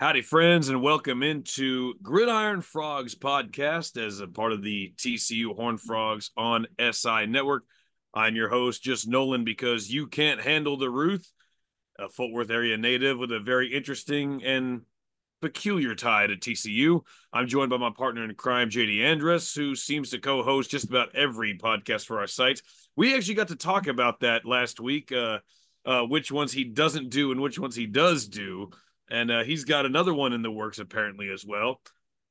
Howdy, friends, and welcome into Gridiron Frogs podcast as a part of the TCU Horned Frogs on SI Network. I'm your host, just Nolan, because you can't handle the Ruth, a Fort Worth area native with a very interesting and peculiar tie to TCU. I'm joined by my partner in crime, JD Andrus, who seems to co-host just about every podcast for our site. We actually got to talk about that last week, which ones he doesn't do and which ones he does do. And he's got another one in the works apparently as well.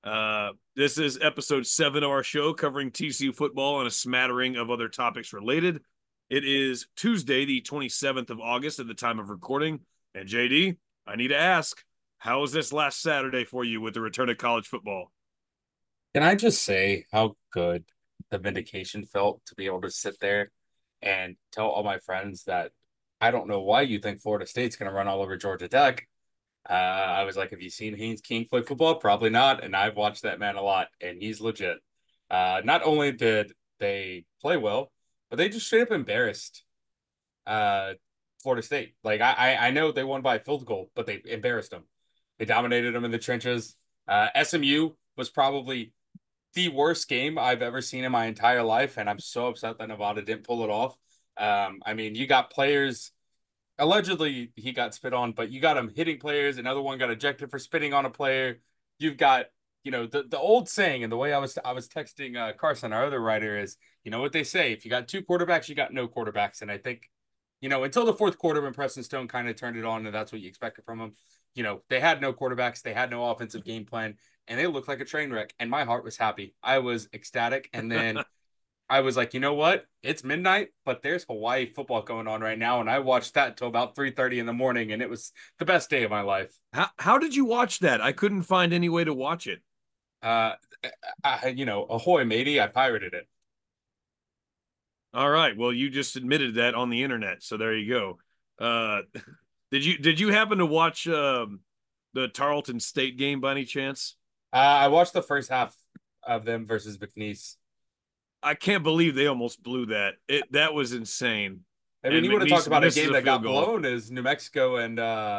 This is episode 7 of our show covering TCU football and a smattering of other topics related. It is Tuesday, the 27th of August at the time of recording. And JD, I need to ask, how was this last Saturday for you with the return of college football? Can I just say how good the vindication felt to be able to sit there and tell all my friends that I don't know why you think Florida State's going to run all over Georgia Tech. I was like, have you seen Haynes King play football? Probably not. And I've watched that man a lot, and he's legit. Not only did they play well, but they just straight up embarrassed uh, Florida State. Like I know they won by a field goal, but they embarrassed them. They dominated them in the trenches. SMU was probably the worst game I've ever seen in my entire life, and I'm so upset that Nevada didn't pull it off. I mean, you got players. Allegedly, he got spit on, but you got him hitting players. Another one got ejected for spitting on a player. You've got, the old saying, and the way I was texting Carson, our other writer, is you know what they say: if you got two quarterbacks, you got no quarterbacks. And I think, until the fourth quarter when Preston Stone kind of turned it on, and that's what you expected from them. They had no quarterbacks, they had no offensive game plan, and they looked like a train wreck. And my heart was happy. I was ecstatic. And then I was like, you know what? It's midnight, but there's Hawaii football going on right now. And I watched that till about 3:30 in the morning, and it was the best day of my life. How did you watch that? I couldn't find any way to watch it. Uh, ahoy, matey, I pirated it. All right. Well, you just admitted that on the internet, so there you go. Uh, did you happen to watch the Tarleton State game by any chance? I watched the first half of them versus McNeese. I can't believe they almost blew that. That was insane. I mean, And you want to talk McNeese about a misses game a that field got goal. blown is New Mexico and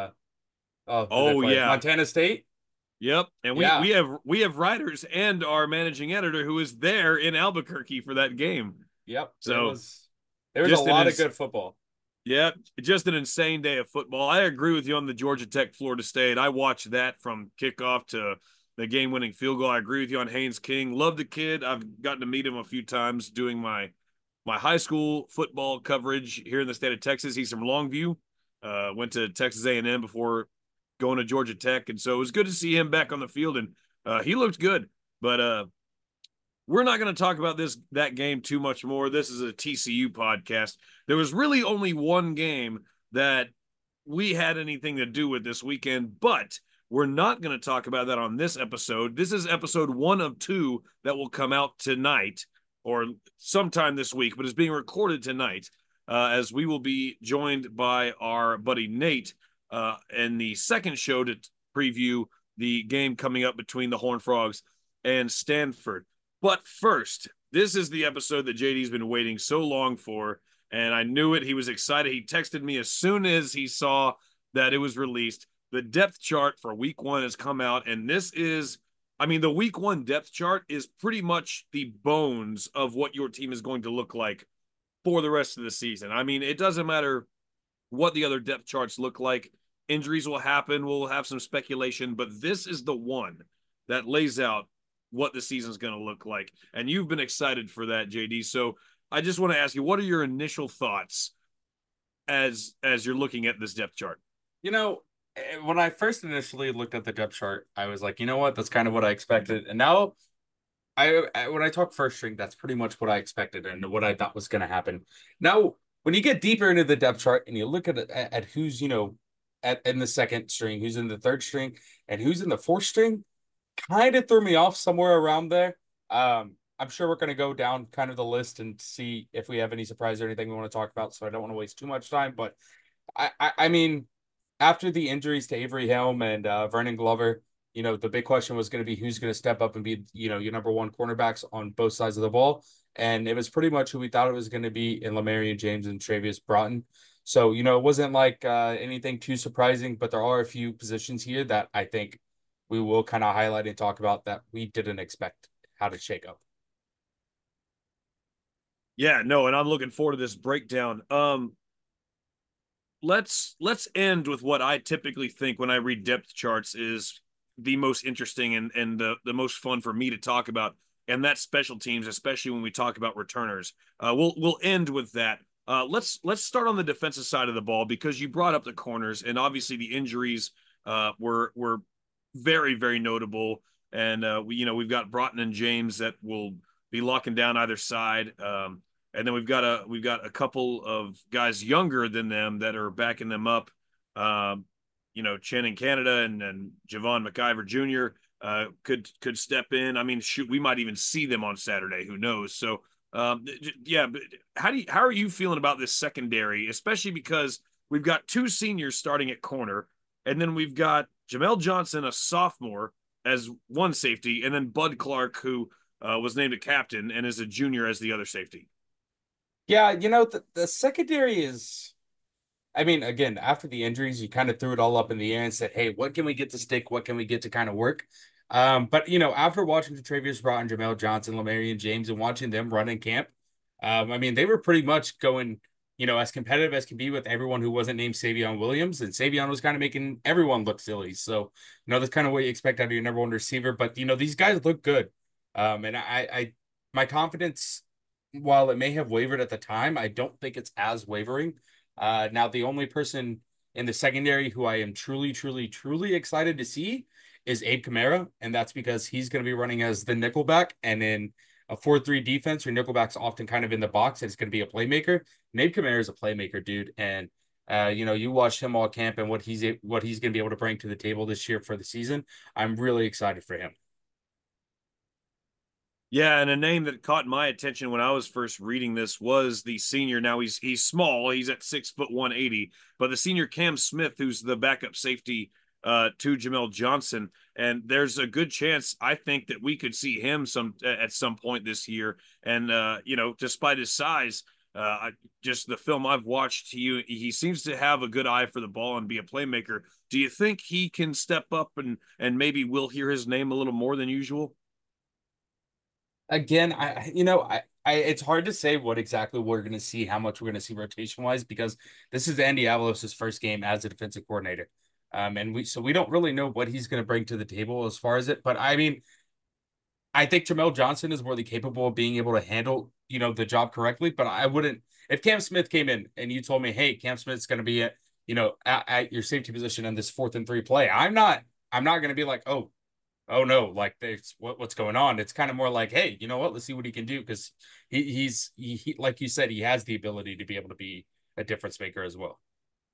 who did they Oh play? yeah. Montana State. Yep. And we Yeah. we have we have writers and our managing editor who is there in Albuquerque for that game. Yep. It So was there was a just an lot of ins good football. yeah, just an insane day of football. I agree with you on the Georgia Tech Florida State. I watched that from kickoff to the game-winning field goal. I agree with you on Haynes King. Love the kid. I've gotten to meet him a few times doing my high school football coverage here in the state of Texas. He's from Longview. Went to Texas A&M before going to Georgia Tech, and so it was good to see him back on the field, and he looked good. But we're not going to talk about that game too much more. This is a TCU podcast. There was really only one game that we had anything to do with this weekend, but we're not going to talk about that on this episode. This is episode 1 of 2 that will come out tonight or sometime this week, but is being recorded tonight as we will be joined by our buddy Nate in the second show to preview the game coming up between the Horned Frogs and Stanford. But first, this is the episode that JD's been waiting so long for, and I knew it. He was excited. He texted me as soon as he saw that it was released. The depth chart for week 1 has come out, and the week 1 depth chart is pretty much the bones of what your team is going to look like for the rest of the season. I mean, it doesn't matter what the other depth charts look like. Injuries will happen. We'll have some speculation, but this is the one that lays out what the season's going to look like. And you've been excited for that, JD. So I just want to ask you, what are your initial thoughts as you're looking at this depth chart? When I first initially looked at the depth chart, I was like, you know what? That's kind of what I expected. And now when I talk first string, that's pretty much what I expected and what I thought was going to happen. Now, when you get deeper into the depth chart and you look at who's, in the second string, who's in the third string, and who's in the fourth string, kind of threw me off somewhere around there. I'm sure we're going to go down kind of the list and see if we have any surprise or anything we want to talk about. So I don't want to waste too much time. But I mean, after the injuries to Avery Helm and Vernon Glover, the big question was going to be who's going to step up and be, your number one cornerbacks on both sides of the ball. And it was pretty much who we thought it was going to be in Lamarian James and Travius Broughton. So, it wasn't like anything too surprising, but there are a few positions here that I think we will kind of highlight and talk about that we didn't expect how to shake up. Yeah, no, and I'm looking forward to this breakdown. Let's end with what I typically think when I read depth charts is the most interesting and the most fun for me to talk about, and that's special teams, especially when we talk about returners. We'll end with that. Let's start on the defensive side of the ball because you brought up the corners, and obviously the injuries were very notable, and we've got Broughton and James that will be locking down either side. And then we've got a couple of guys younger than them that are backing them up. Chen in Canada and Javon McIver Jr. Could step in. I mean, shoot, we might even see them on Saturday. Who knows? So, yeah. But how are you feeling about this secondary, especially because we've got two seniors starting at corner, and then we've got Jamel Johnson, a sophomore, as one safety, and then Bud Clark, who was named a captain and is a junior as the other safety. Yeah, the secondary is, I mean, again, after the injuries, you kind of threw it all up in the air and said, hey, what can we get to stick? What can we get to kind of work? But, after watching Travius Broughton, Jamel Johnson, Lamarian James, and watching them run in camp, I mean, they were pretty much going, as competitive as can be with everyone who wasn't named Savion Williams. And Savion was kind of making everyone look silly. So, that's kind of what you expect out of your number one receiver. But, these guys look good. And my confidence, while it may have wavered at the time, I don't think it's as wavering. Now, the only person in the secondary who I am truly excited to see is Abe Kamara, and that's because he's going to be running as the nickelback, and in a 4-3 defense, your nickelback's often kind of in the box, and it's going to be a playmaker. And Abe Kamara is a playmaker, dude, and you watched him all camp and what he's going to be able to bring to the table this year for the season. I'm really excited for him. Yeah, and a name that caught my attention when I was first reading this was the senior. Now he's small, he's at 6 foot 180, but the senior Cam Smith, who's the backup safety to Jamel Johnson, and there's a good chance I think that we could see him at some point this year. And despite his size, just the film I've watched, he seems to have a good eye for the ball and be a playmaker. Do you think he can step up and maybe we'll hear his name a little more than usual? Again, it's hard to say what exactly we're going to see, how much we're going to see rotation wise, because this is Andy Avalos' first game as a defensive coordinator. And we don't really know what he's going to bring to the table as far as it. But I mean, I think Jamel Johnson is more than capable of being able to handle, the job correctly. But I wouldn't, if Cam Smith came in and you told me, hey, Cam Smith's going to be at your safety position in this 4th and 3 play, I'm not going to be like, oh no, like there's what's going on. It's kind of more like, hey, you know what? Let's see what he can do because he like you said, he has the ability to be able to be a difference maker as well.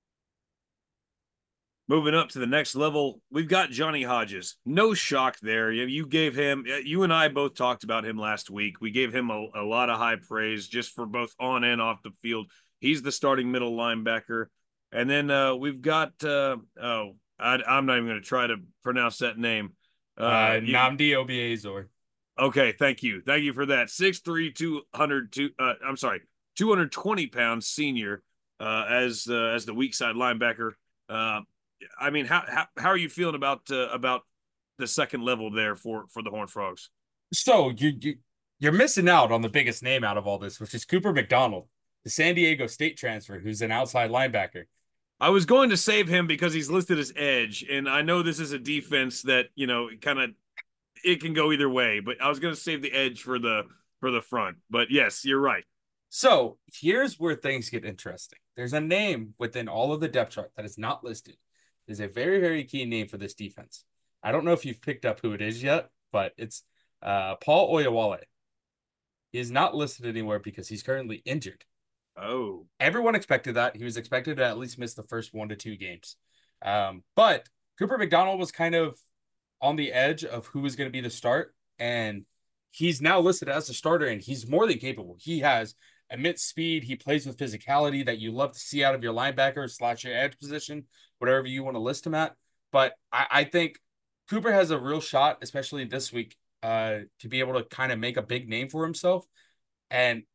Moving up to the next level, we've got Johnny Hodges. No shock there. You gave him, you and I both talked about him last week. We gave him a lot of high praise just for both on and off the field. He's the starting middle linebacker. And then we've got, I'm not even going to try to pronounce that name. Namdi Obiazor. Okay, thank you. Thank you for that. 6'3", 202, I'm sorry, 220 pounds senior as the weak side linebacker. Uh, I mean, how are you feeling about the second level there for the Horned Frogs? So you're missing out on the biggest name out of all this, which is Cooper McDonald, the San Diego State transfer, who's an outside linebacker. I was going to save him because he's listed as edge, and I know this is a defense that kind of it can go either way. But I was going to save the edge for the front. But yes, you're right. So here's where things get interesting. There's a name within all of the depth chart that is not listed. Is a very key name for this defense. I don't know if you've picked up who it is yet, but it's Paul Oyewale. He is not listed anywhere because he's currently injured. Oh, Everyone expected that. He was expected to at least miss the first 1 to 2 games. But Cooper McDonald was kind of on the edge of who was going to be the start, and he's now listed as the starter, and he's more than capable. He has immense speed. He plays with physicality that you love to see out of your linebacker / your edge position, whatever you want to list him at. But I think Cooper has a real shot, especially this week, to be able to kind of make a big name for himself. And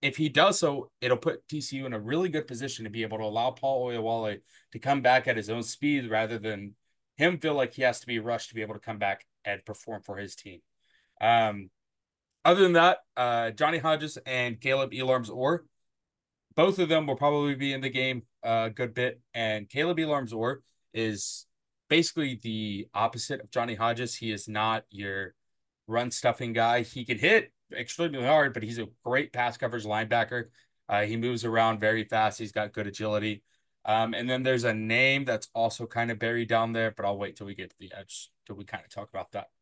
if he does so, it'll put TCU in a really good position to be able to allow Paul Oyewale to come back at his own speed rather than him feel like he has to be rushed to be able to come back and perform for his team. Um, Other than that, Johnny Hodges and Caleb Elarms Orr, both of them will probably be in the game a good bit. And Caleb Elarms Orr is basically the opposite of Johnny Hodges. He is not your run stuffing guy. He can hit extremely hard, but he's a great pass coverage linebacker. He moves around very fast. He's got good agility. And then there's a name that's also kind of buried down there, but I'll wait till we get to the edge till we kind of talk about that.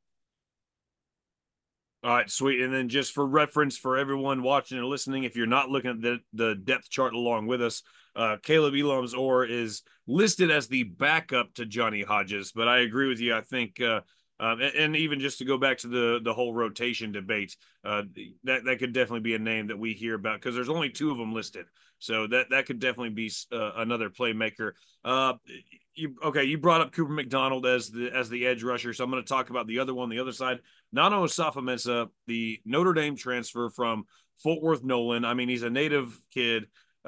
All right, sweet. And then just for reference for everyone watching and listening, if you're not looking at the depth chart along with us, Caleb Elam's Orr is listed as the backup to Johnny Hodges. But I agree with you. I think, and even just to go back to the whole rotation debate, that could definitely be a name that we hear about because there's only two of them listed. So that could definitely be another playmaker. You brought up Cooper McDonald as the edge rusher, so I'm going to talk about the other one, the other side. Nano Osafo-Mensah, the Notre Dame transfer from Fort Worth Nolan. I mean, he's a native kid.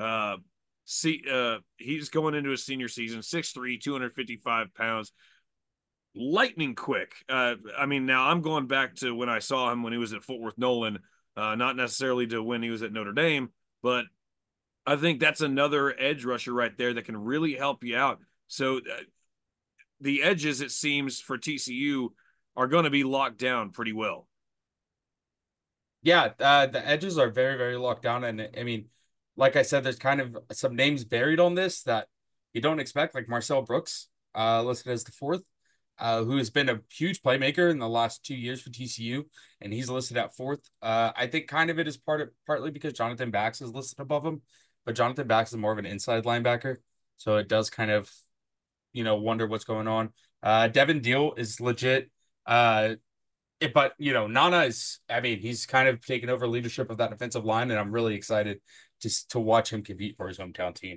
He's going into his senior season, 6'3", 255 pounds, lightning quick. I mean, now I'm going back to when I saw him when he was at Fort Worth Nolan, not necessarily to when he was at Notre Dame, but I think that's another edge rusher right there that can really help you out. So the edges, it seems, for TCU are going to be locked down pretty well. Yeah, the edges are very, very locked down. And I mean, like I said, there's kind of some names buried on this that you don't expect, like Marcel Brooks, listed as the fourth, who has been a huge playmaker in the last 2 years for TCU, and he's listed at fourth. I think kind of it is partly because Jonathan Bax is listed above him, but Jonathan Bax is more of an inside linebacker, so it does kind of, wonder what's going on. Devin Deal is legit. But Nana is, I mean, he's kind of taken over leadership of that defensive line, and I'm really excited to watch him compete for his hometown team.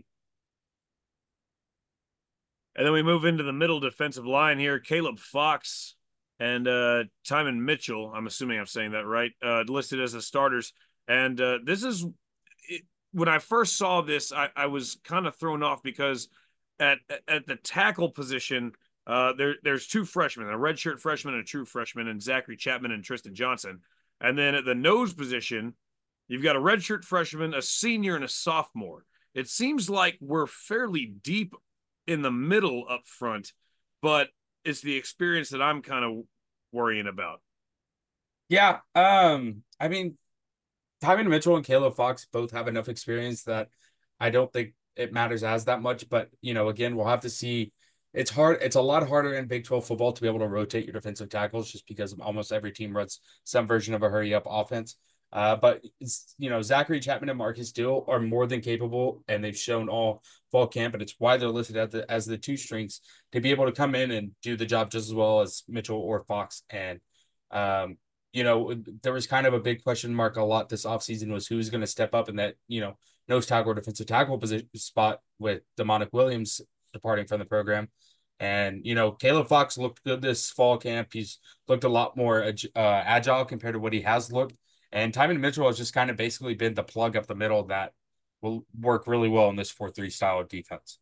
And then we move into the middle defensive line here. Caleb Fox and Tymon Mitchell, I'm assuming I'm saying that right, listed as the starters. And this is when I first saw this, I was kind of thrown off because at the tackle position, there's two freshmen, a redshirt freshman and a true freshman, and Zachary Chapman and Tristan Johnson. And then at the nose position, you've got a redshirt freshman, a senior, and a sophomore. It seems like we're fairly deep in the middle up front, but it's the experience that I'm kind of worrying about. Yeah, I mean, Tymon Mitchell and Caleb Fox both have enough experience that I don't think it matters as that much. But again, we'll have to see. It's hard. It's a lot harder in Big 12 football to be able to rotate your defensive tackles just because almost every team runs some version of a hurry up offense. But Zachary Chapman and Marcus Dill are more than capable, and they've shown all fall camp, and it's why they're listed as the two strings to be able to come in and do the job just as well as Mitchell or Fox. And there was kind of a big question mark a lot this offseason was who's going to step up in that nose tackle or defensive tackle position spot with Demonic Williams departing from the program. And Caleb Fox looked good this fall camp. He's looked a lot more agile compared to what he has looked. And Tymon Mitchell has just kind of basically been the plug up the middle that will work really well in this 4-3 style of defense.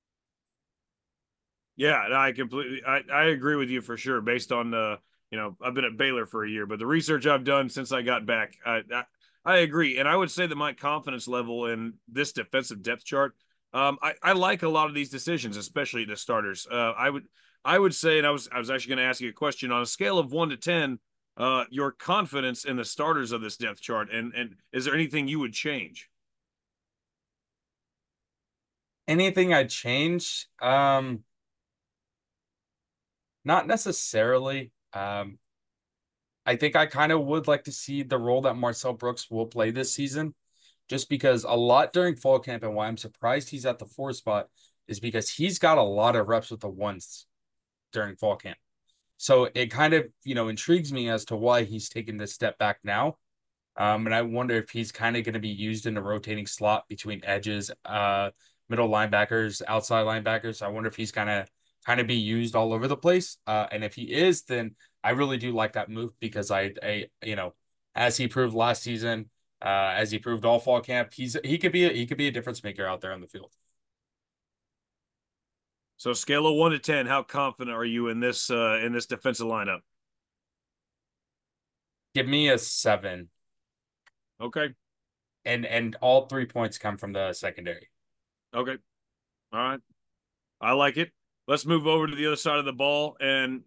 Yeah, I agree with you for sure. Based on I've been at Baylor for a year, but the research I've done since I got back, I agree, and I would say that my confidence level in this defensive depth chart, I like a lot of these decisions, especially the starters. I would say, and I was actually going to ask you a question on a scale of 1 to 10. Your confidence in the starters of this depth chart, and is there anything you would change? Anything I'd change? Not necessarily. I think I kind of would like to see the role that Marcel Brooks will play this season, just because a lot during fall camp and why I'm surprised he's at the 4 spot is because he's got a lot of reps with the ones during fall camp. So it kind of, intrigues me as to why he's taking this step back now. And I wonder if he's kind of going to be used in a rotating slot between edges, middle linebackers, outside linebackers. I wonder if he's kind of be used all over the place. And if he is, then I really do like that move because as he proved last season, as he proved all fall camp. He could be a difference maker out there on the field. So scale of 1 to 10, how confident are you in this defensive lineup? Give me a 7, Okay. and all 3 points come from the secondary. Okay. All right. I like it. Let's move over to the other side of the ball, and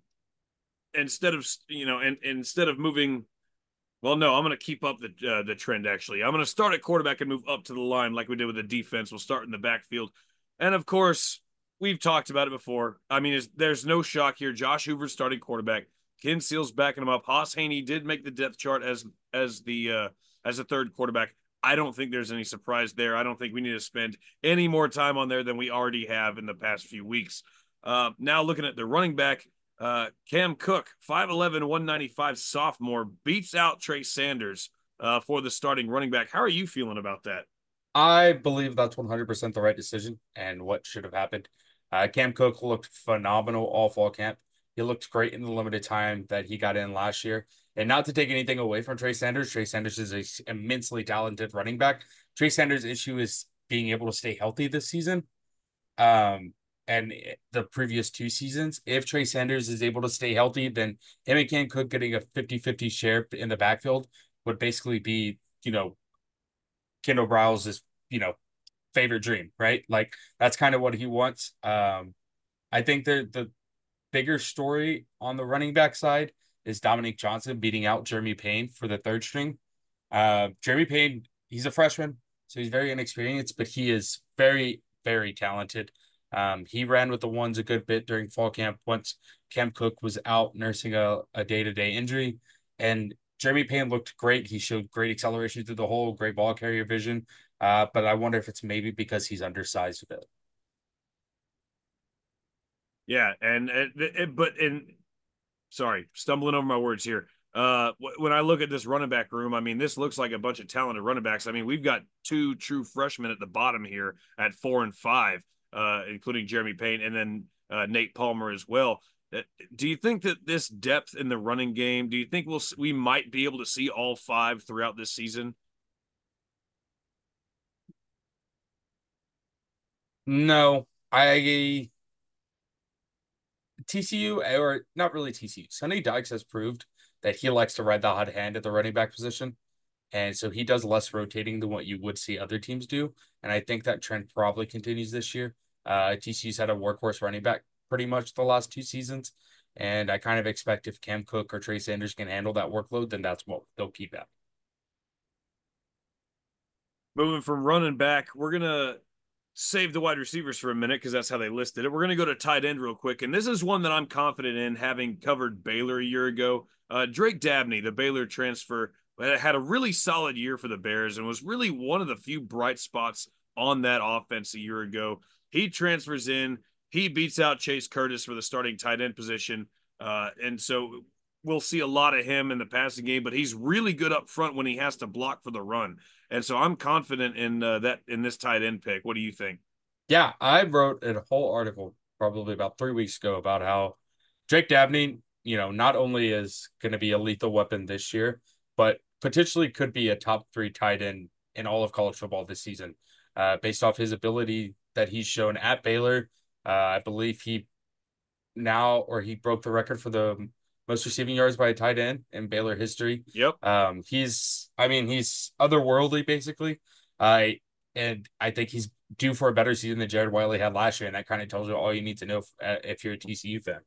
instead of moving, well, no, I'm going to keep up the trend. Actually, I'm going to start at quarterback and move up to the line like we did with the defense. We'll start in the backfield, and of course, we've talked about it before. I mean, there's no shock here. Josh Hoover's starting quarterback. Ken Seals backing him up. Haas Haney did make the depth chart as the third quarterback. I don't think there's any surprise there. I don't think we need to spend any more time on there than we already have in the past few weeks. Now looking at the running back, Cam Cook, 5'11", 195 sophomore, beats out Trey Sanders for the starting running back. How are you feeling about that? I believe that's 100% the right decision and what should have happened. Cam Cook looked phenomenal all fall camp. He looked great in the limited time that he got in last year. And not to take anything away from Trey Sanders, Trey Sanders is an immensely talented running back. Trey Sanders' issue is being able to stay healthy this season. Um, and the previous 2 seasons, if Trey Sanders is able to stay healthy, then him and Cam Cook getting a 50-50 share in the backfield would basically be, Kendall Browse's, favorite dream, right? Like that's kind of what he wants. I think the bigger story on the running back side is Dominique Johnson beating out Jeremy Payne for the third string. Jeremy Payne, he's a freshman, so he's very inexperienced, but he is very, very talented. He ran with the ones a good bit during fall camp once Cam Cook was out nursing a day-to-day injury. And Jeremy Payne looked great. He showed great acceleration through the hole, great ball carrier vision. But I wonder if it's maybe because he's undersized a bit. Yeah, and sorry, stumbling over my words here. When I look at this running back room, I mean, this looks like a bunch of talented running backs. I mean, we've got two true freshmen at the bottom here at 4 and 5, including Jeremy Payne and then Nate Palmer as well. Do you think that this depth in the running game? Do you think we might be able to see all five throughout this season? No, I TCU or not really TCU. Sonny Dykes has proved that he likes to ride the hot hand at the running back position. And so he does less rotating than what you would see other teams do. And I think that trend probably continues this year. TCU's had a workhorse running back pretty much the last 2 seasons. And I kind of expect if Cam Cook or Trey Sanders can handle that workload, then that's what they'll keep at. Moving from running back, we're gonna save the wide receivers for a minute because that's how they listed it. We're gonna go to tight end real quick, and this is one that I'm confident in, having covered Baylor a year ago. Drake Dabney, the Baylor transfer, had a really solid year for the Bears and was really one of the few bright spots on that offense a year ago. He transfers in. He beats out Chase Curtis for the starting tight end position. And so we'll see a lot of him in the passing game, but he's really good up front when he has to block for the run. And so I'm confident in this tight end pick. What do you think? Yeah, I wrote a whole article probably about 3 weeks ago about how Drake Dabney, not only is going to be a lethal weapon this year, but potentially could be a top 3 tight end in all of college football this season, based off his ability that he's shown at Baylor. I believe he broke the record for the most receiving yards by a tight end in Baylor history. Yep. He's otherworldly basically. And I think he's due for a better season than Jared Wiley had last year, and that kind of tells you all you need to know if you're a TCU fan.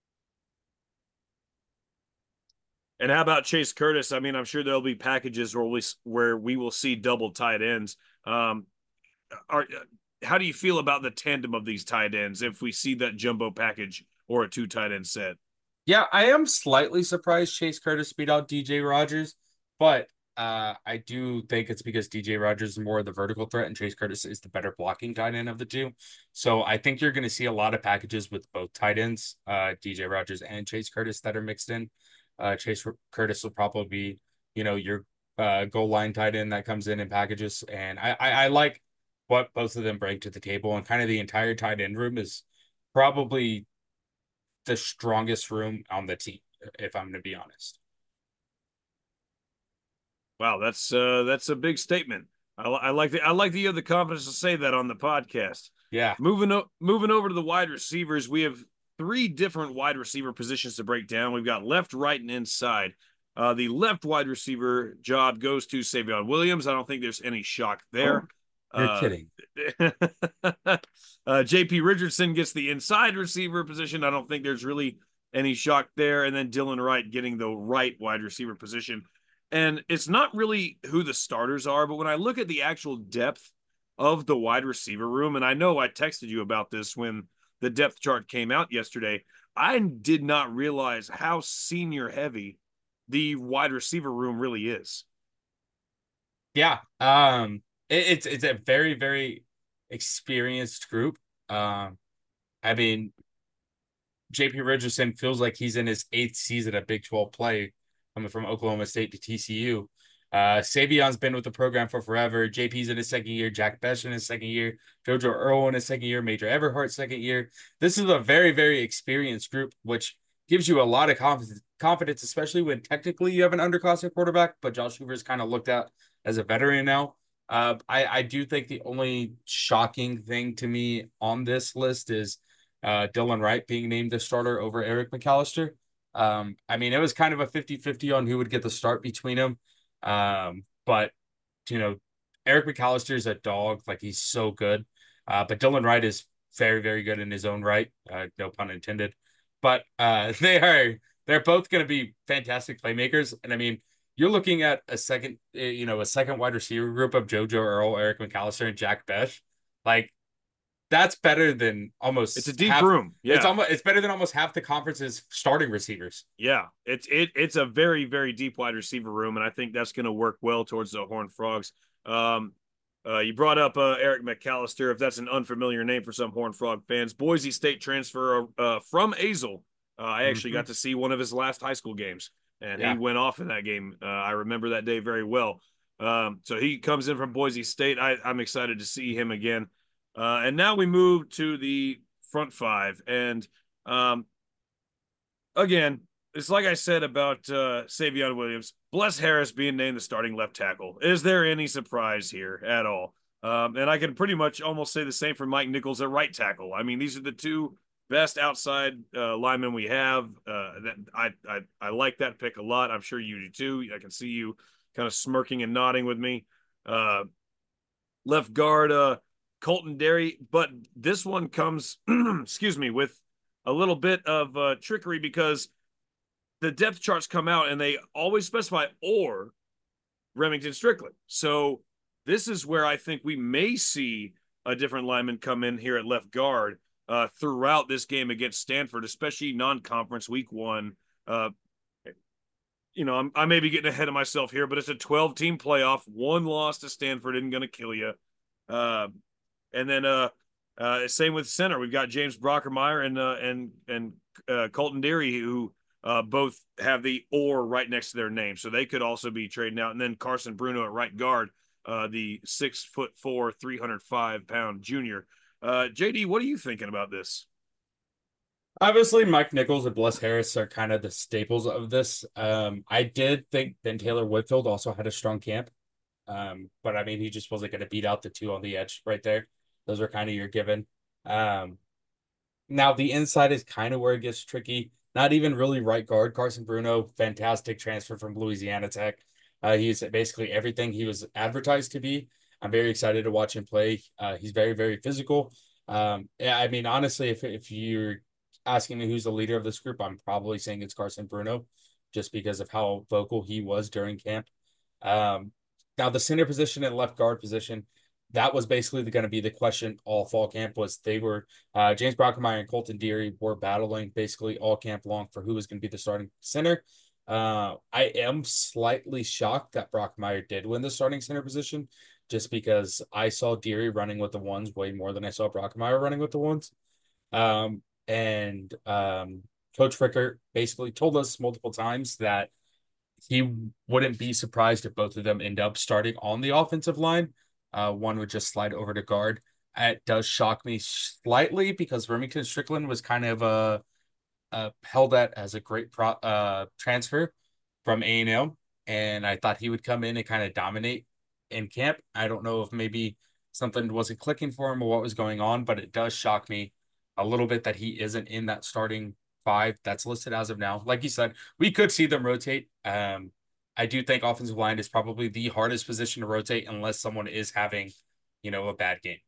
And how about Chase Curtis? I mean, I'm sure there'll be packages where we will see double tight ends. Um, are How do you feel about the tandem of these tight ends if we see that jumbo package or a two tight end set? Yeah, I am slightly surprised Chase Curtis beat out DJ Rogers, but I do think it's because DJ Rogers is more of the vertical threat and Chase Curtis is the better blocking tight end of the two. So I think you're going to see a lot of packages with both tight ends, DJ Rogers and Chase Curtis that are mixed in. Chase Curtis will probably be, your goal line tight end that comes in packages. And I like what both of them bring to the table, and kind of the entire tight end room is probably the strongest room on the team, if I'm going to be honest. Wow, that's a big statement. I like that you have the confidence to say that on the podcast. Yeah. Moving over to the wide receivers, we have three different wide receiver positions to break down. We've got left, right, and inside. The left wide receiver job goes to Savion Williams. I don't think there's any shock there. You're Uh, kidding. JP Richardson gets the inside receiver position. I don't think there's really any shock there. And then Dylan Wright getting the right wide receiver position. And it's not really who the starters are, but when I look at the actual depth of the wide receiver room, and I know I texted you about this when the depth chart came out yesterday, I did not realize how senior heavy the wide receiver room really is. Yeah. It's a very, very experienced group. Um, I mean, JP Richardson feels like he's in his eighth season of Big 12 play, coming from Oklahoma State to TCU. Savion's been with the program for forever. JP's in his second year. Jack Bech in his second year. JoJo Earl in his second year. Major Everhart second year. This is a very, very experienced group, which gives you a lot of confidence, especially when technically you have an underclassmen quarterback, but Josh Hoover is kind of looked at as a veteran now. I do think the only shocking thing to me on this list is Dylan Wright being named the starter over Eric McAllister. I mean, it was kind of a 50-50 on who would get the start between them. But, you know, Eric McAllister is a dog. Like, he's so good. But Dylan Wright is very, very good in his own right. No pun intended. But they're both going to be fantastic playmakers. And I mean, you're looking at a second wide receiver group of JoJo Earl, Eric McAllister, and Jack Bech. Like, that's better than It's a almost deep half. room. It's Yeah. almost it's better than almost half the conference's starting receivers. Yeah. It's a very, very deep wide receiver room, and I think that's going to work well towards the Horned Frogs. Um, you brought up Eric McAllister, if that's an unfamiliar name for some Horned Frog fans. Boise State transfer from Azle. I actually Mm-hmm. got to see one of his last high school games, and he Yeah. went off in that game. I remember that day very well. So he comes in from Boise State. I'm excited to see him again. And now we move to the front five. And again, it's like I said about Savion Williams, Bless Harris being named the starting left tackle. Is there any surprise here at all? And I can pretty much almost say the same for Mike Nichols at right tackle. I mean, these are the two best outside linemen we have. I like that pick a lot. I'm sure you do too. I can see you kind of smirking and nodding with me. Uh, Left guard, Colton Derry, but this one comes, excuse me, with a little bit of trickery because the depth charts come out and they always specify or Remington Strickland. So this is where I think we may see a different lineman come in here at left guard throughout this game against Stanford, especially non-conference week one. Uh, I may be getting ahead of myself here, but it's a 12-team playoff. One loss to Stanford isn't going to kill you. Uh, and then same with center. We've got James Brockermeyer and Colton Deary, who both have the or right next to their name, so they could also be trading out. And then Carson Bruno at right guard, the 6'4", 305-pound junior. JD, what are you thinking about this? Obviously, Mike Nichols and Bless Harris are kind of the staples of this. I did think Ben Taylor Whitfield also had a strong camp. But I mean, he just wasn't going to beat out the two on the edge right there. Those are kind of your given. Um, Now the inside is kind of where it gets tricky. Not even really right guard. Carson Bruno, fantastic transfer from Louisiana Tech. He's basically everything he was advertised to be. I'm very excited to watch him play. He's very, very physical. Yeah, I mean, honestly, if you're asking me who's the leader of this group, I'm probably saying it's Carson Bruno, just because of how vocal he was during camp. Um, Now the center position and left guard position, that was basically going to be the question all fall camp. Was they were James Brockermeyer and Colton Deary were battling basically all camp long for who was going to be the starting center. I am slightly shocked that Brockmeyer did win the starting center position, just because I saw Deary running with the ones way more than I saw Brockmeyer running with the ones. And Coach Fricker basically told us multiple times that he wouldn't be surprised if both of them end up starting on the offensive line. One would just slide over to guard. It does shock me slightly because Remington Strickland was kind of held at as a great transfer from A&M. and I thought he would come in and kind of dominate in camp. I don't know if maybe something wasn't clicking for him or what was going on, but it does shock me a little bit that he isn't in that starting five that's listed as of now. Like you said, we could see them rotate. I do think offensive line is probably the hardest position to rotate unless someone is having, a bad game.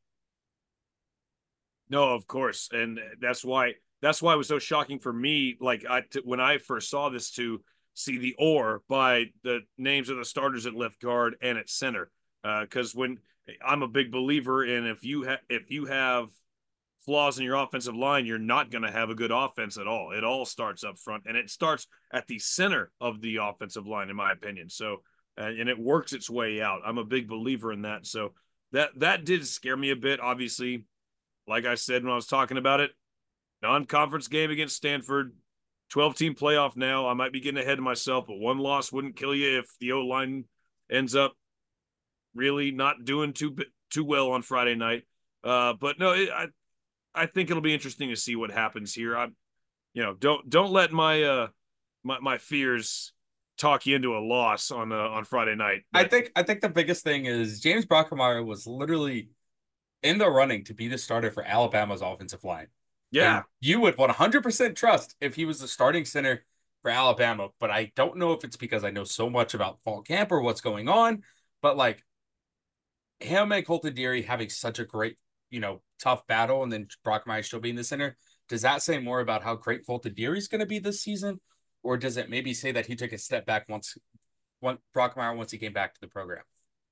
No, of course, and that's why it was so shocking for me. Like when I first saw this, to see the or by the names of the starters at left guard and at center, because when I'm a big believer in, if you have flaws in your offensive line, you're not going to have a good offense at all. It all starts up front, and it starts at the center of the offensive line, in my opinion. So, and it works its way out. I'm a big believer in that. So that did scare me a bit. Obviously, like I said when I was talking about it, non-conference game against Stanford, 12-team playoff now. I might be getting ahead of myself, but one loss wouldn't kill you if the O-line ends up really not doing too well on Friday night. But no, I think it'll be interesting to see what happens here. Don't let my fears talk you into a loss on Friday night. But I think the biggest thing is James Brockermeyer was literally in the running to be the starter for Alabama's offensive line. yeah, And you would 100% trust if he was the starting center for Alabama. But I don't know if it's because I know so much about fall camp or what's going on. But like him and Colton Deary having such a great, tough battle, and then Brockmeyer still being the center, does that say more about how great Colton Deary is going to be this season? Or does it maybe say that he took a step back once he came back to the program?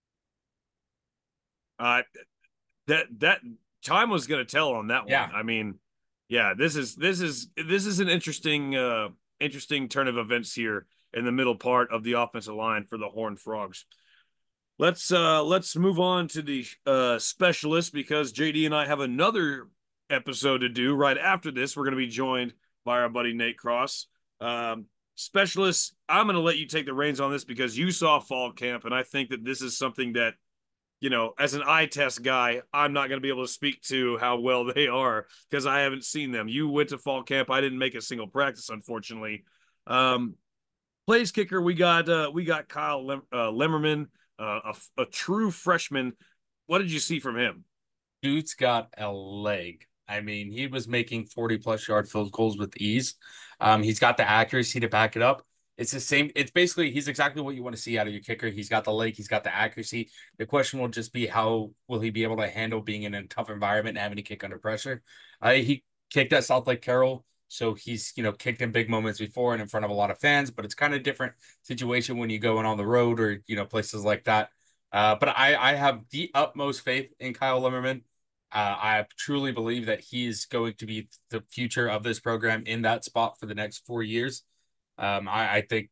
uh, that time was going to tell on that one. Yeah. I mean, yeah, this is an interesting turn of events here in the middle part of the offensive line for the Horned Frogs. Let's move on to the specialist, because JD and I have another episode to do right after this. We're going to be joined by our buddy Nate Cross. Specialists, I'm going to let you take the reins on this because you saw fall camp, and I think that this is something that, as an eye test guy, I'm not going to be able to speak to how well they are because I haven't seen them. You went to fall camp. I didn't make a single practice, unfortunately. Plays kicker, we got Kyle Lemmerman, a true freshman. What did you see from him? Dude's got a leg. I mean, he was making 40 plus yard field goals with ease. He's got the accuracy to back it up. It's the same. It's basically, he's exactly what you want to see out of your kicker. He's got the leg, he's got the accuracy. The question will just be, how will he be able to handle being in a tough environment and having to kick under pressure? He kicked at South Lake Carroll, so he's, kicked in big moments before and in front of a lot of fans, but it's kind of different situation when you go in on the road or, places like that. But I have the utmost faith in Kyle Limmerman. I truly believe that he's going to be the future of this program in that spot for the next 4 years. I think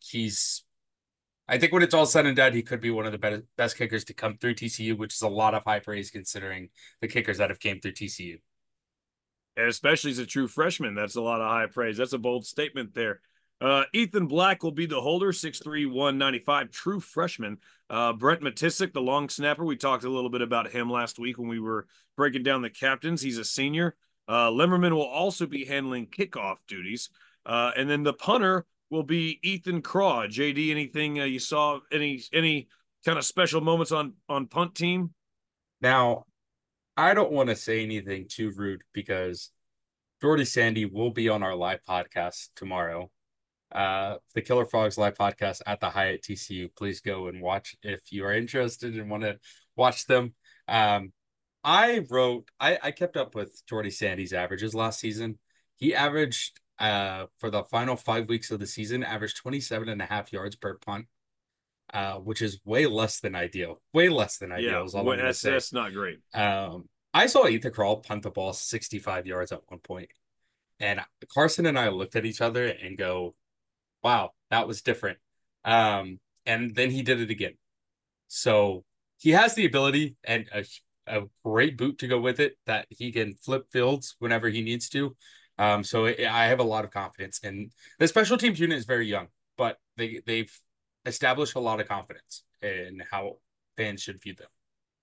I think when it's all said and done, he could be one of the best kickers to come through TCU, which is a lot of high praise considering the kickers that have came through TCU. And especially as a true freshman, that's a lot of high praise. That's a bold statement there. Ethan Black will be the holder, 6'3", 195, true freshman. Brent Matisic, the long snapper, we talked a little bit about him last week when we were breaking down the captains. He's a senior. Lemmerman will also be handling kickoff duties. And then the punter will be Ethan Craw. JD, anything you saw, any kind of special moments on punt team? Now, I don't want to say anything too rude because Jordy Sandy will be on our live podcast tomorrow. The Killer Frogs live podcast at the Hyatt TCU. Please go and watch if you are interested and want to watch them. I kept up with Jordy Sandy's averages last season. He averaged for the final 5 weeks of the season, averaged 27.5 yards per punt, which is way less than ideal. Way less than ideal Yeah, is all I'm going to say. that's not great. I saw Ethan Crawl punt the ball 65 yards at one point, and Carson and I looked at each other and go, wow, that was different. And then he did it again. So he has the ability and a great boot to go with it that he can flip fields whenever he needs to. I have a lot of confidence. And the special teams unit is very young, but they've established a lot of confidence in how fans should view them.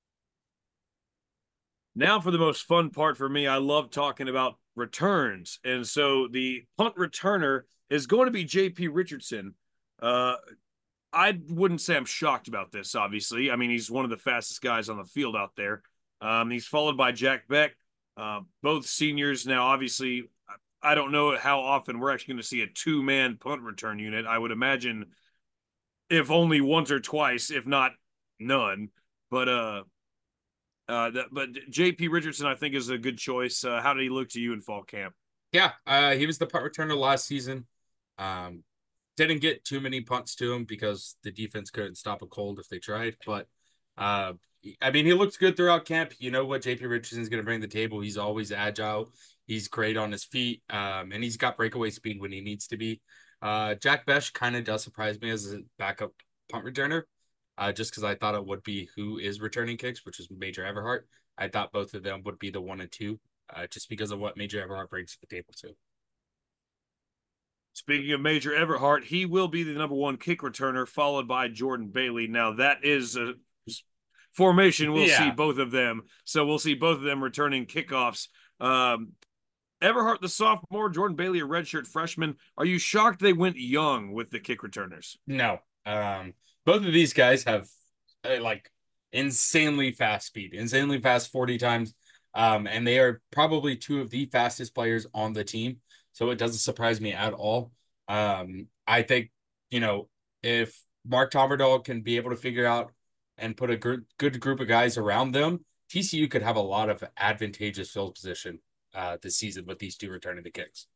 Now for the most fun part for me, I love talking about returns. And so the punt returner is going to be JP Richardson. I wouldn't say I'm shocked about this, obviously. I mean, he's one of the fastest guys on the field out there. He's followed by Jack Beck, both seniors. Now, obviously, I don't know how often we're actually going to see a two-man punt return unit. I would imagine if only once or twice, if not none. But but J.P. Richardson, I think, is a good choice. How did he look to you in fall camp? Yeah, he was the punt returner last season. Um, didn't get too many punts to him because the defense couldn't stop a cold if they tried. But uh, I mean, he looked good throughout camp. You know what JP Richardson is going to bring to the table. He's always agile. He's great on his feet, and he's got breakaway speed when he needs to be. Jack Besh kind of does surprise me as a backup punt returner, just because I thought it would be who is returning kicks, which is Major Everhart. I thought both of them would be the 1 and 2, just because of what Major Everhart brings to the table too. Speaking of Major Everhart, he will be the number one kick returner, followed by Jordan Bailey. Now, that is a formation. We'll see Yeah. both of them. So we'll see both of them returning kickoffs. Everhart, the sophomore, Jordan Bailey, a redshirt freshman. Are you shocked they went young with the kick returners? No. Both of these guys have like insanely fast speed, insanely fast 40 times. And they are probably two of the fastest players on the team. So it doesn't surprise me at all. I think, you know, if Mark Tomerdahl can be able to figure out and put a good group of guys around them, TCU could have a lot of advantageous field position this season with these two returning the kicks.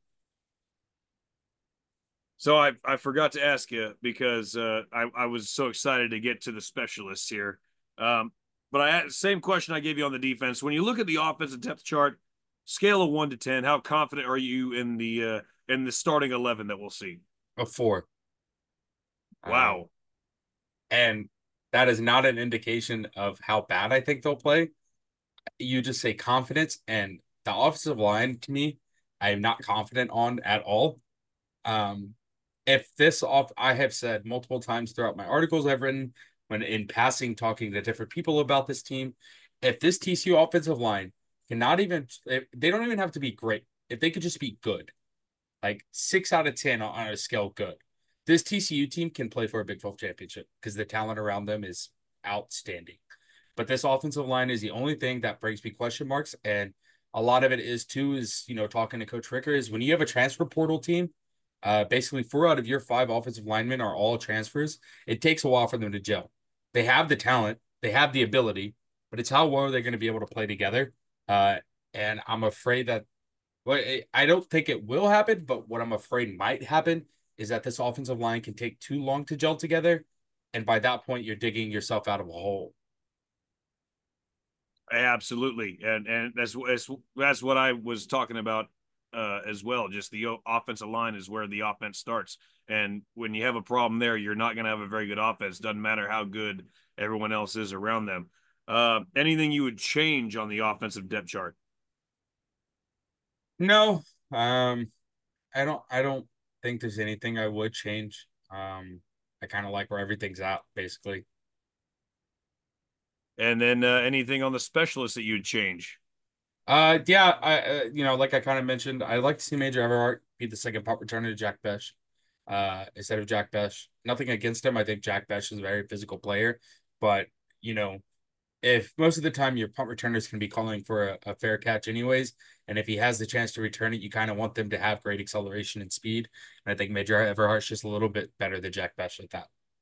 So I forgot to ask you because I was so excited to get to the specialists here. But same question I gave you on the defense. When you look at the offensive depth chart, scale of 1 to 10, how confident are you in the starting 11 that we'll see? A 4. Um, Wow. and that is not an indication of how bad I think they'll play. You just say confidence, and the offensive line to me, I am not confident on at all. Um, if this off, I have said multiple times throughout my articles I've written, when in passing, talking to different people about this team, if this TCU offensive line cannot even, if they don't even have to be great, if they could just be good, like 6 out of 10 on a scale, good. This TCU team can play for a Big 12 championship because the talent around them is outstanding. But this offensive line is the only thing that brings me question marks. And a lot of it is too, is, you know, talking to Coach Ricker, is when you have a transfer portal team, basically 4 out of your 5 offensive linemen are all transfers. It takes a while for them to gel. They have the talent, they have the ability, but it's how well they're going to be able to play together. Uh, and I'm afraid that, well, I don't think it will happen, but what I'm afraid might happen is that this offensive line can take too long to gel together. And by that point, you're digging yourself out of a hole. Absolutely, and that's what I was talking about as well. Just the offensive line is where the offense starts, and when you have a problem there, you're not going to have a very good offense. Doesn't matter how good everyone else is around them. Anything you would change on the offensive depth chart? No, I don't think there's anything I would change. I kind of like where everything's at, basically. And then anything on the specialists that you'd change? Yeah, like I kind of mentioned, I'd like to see Major Everhart be the second punt returner to Jack Besh, instead of Jack Besh. Nothing against him. I think Jack Besh is a very physical player, but you know, if most of the time your punt returners can be calling for a fair catch anyways, and if he has the chance to return it, you kind of want them to have great acceleration and speed. And I think Major Everhart's just a little bit better than Jack Besh at that.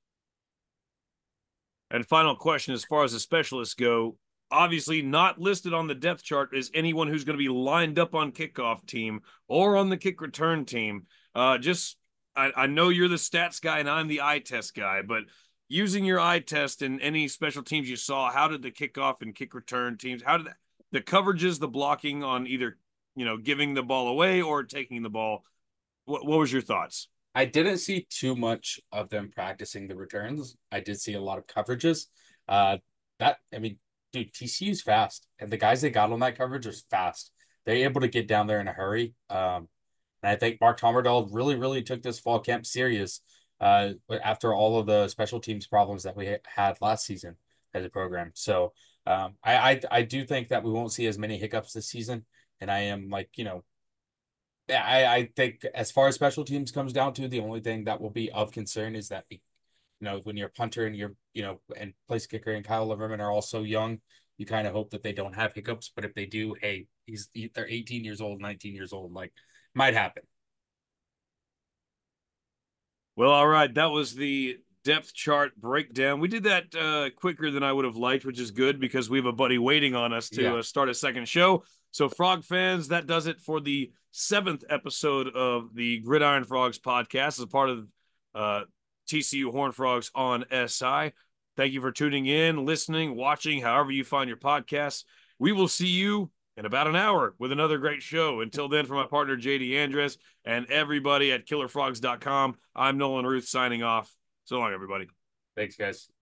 And final question, as far as the specialists go, obviously not listed on the depth chart is anyone who's going to be lined up on kickoff team or on the kick return team. I know you're the stats guy and I'm the eye test guy, but using your eye test in any special teams you saw, how did the kickoff and kick return teams, how did the coverages, the blocking on either, giving the ball away or taking the ball, what was your thoughts? I didn't see too much of them practicing the returns. I did see a lot of coverages. Uh, I mean, dude, TCU's fast, and the guys they got on that coverage are fast. They're able to get down there in a hurry. And I think Mark Tomerdahl really, really took this fall camp serious. After all of the special teams problems that we had last season as a program. So, I do think that we won't see as many hiccups this season. And I am like, I think as far as special teams comes down to, the only thing that will be of concern is that when you're a punter and and place kicker and Kyle Liverman are all so young, you kind of hope that they don't have hiccups. But if they do, hey, they're 18 years old, 19 years old, like might happen. Well, all right. That was the depth chart breakdown. We did that quicker than I would have liked, which is good because we have a buddy waiting on us to Yeah. start a second show. So, Frog fans, that does it for the 7th episode of the Gridiron Frogs podcast as a part of TCU Horned Frogs on SI. Thank you for tuning in, listening, watching, however you find your podcasts. We will see you in about an hour with another great show. Until then, for my partner, JD Andres, and everybody at killerfrogs.com, I'm Nolan Ruth signing off. So long, everybody. Thanks, guys.